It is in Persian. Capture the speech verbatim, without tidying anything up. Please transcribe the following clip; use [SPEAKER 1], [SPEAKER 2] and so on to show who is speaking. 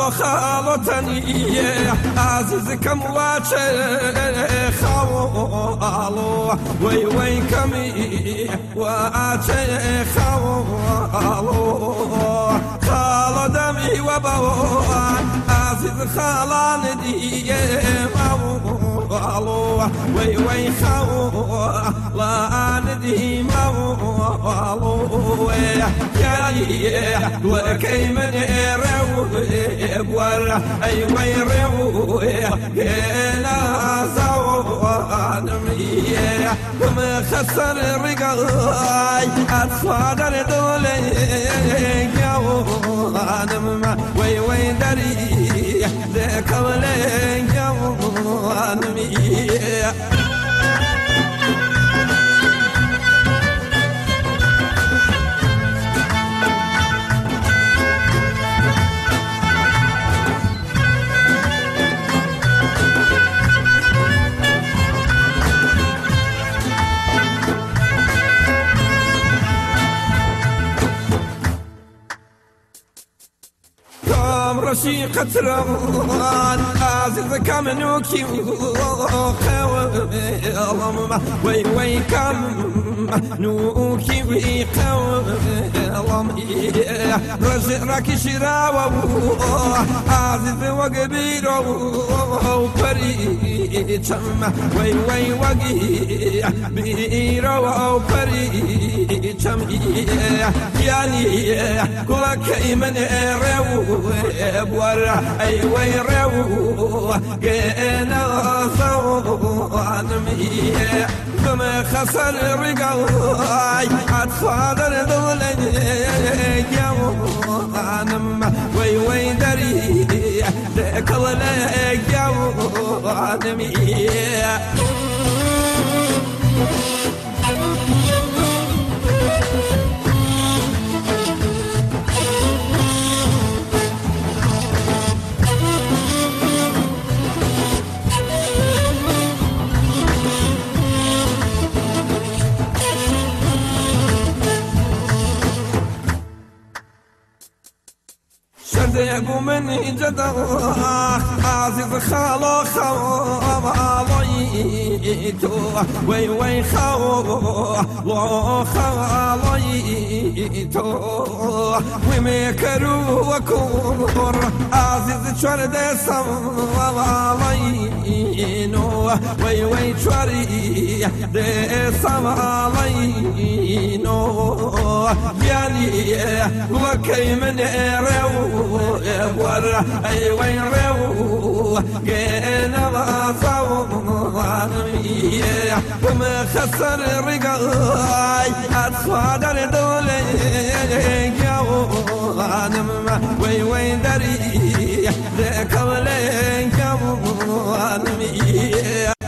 [SPEAKER 1] خالتني عزيزكم واتخالو وي وي كمي واتخالو خالو دمي وبو عزيز خالندي مالو وي وي خالو لا ندي مالو يا وكي من رو ورا اي ويرو لا زوانمي وما خسر الرقاي اتصادر دولي يا وانم وي وي دري ذاك ولي يا وانمي رشيقة رمضان عزيز كمنوكي وقوام وي وي كم نوكي وقوام رزق راكي شراوة عزيز وقبير وبريتم وي وي وقي بير وبريتم يعني كلك من رو بورا اي ويرو جينا صوانمي فما خسر رقاي اتصادر دولي جوانم وي وي دري ذاك ولا جوانمي شرديق من جدا عزيز خالو خاليتو وي وي خالو خاليتو ومكرو وكور عزيز شرد سمالينو وي وي شري دي سمالينو يعني وكي من رو ورا اي وين رو جينا صوانمي وما خسر الرقاي اتصادر دولي جوانم وي وين دري ذاك ولي جوانمي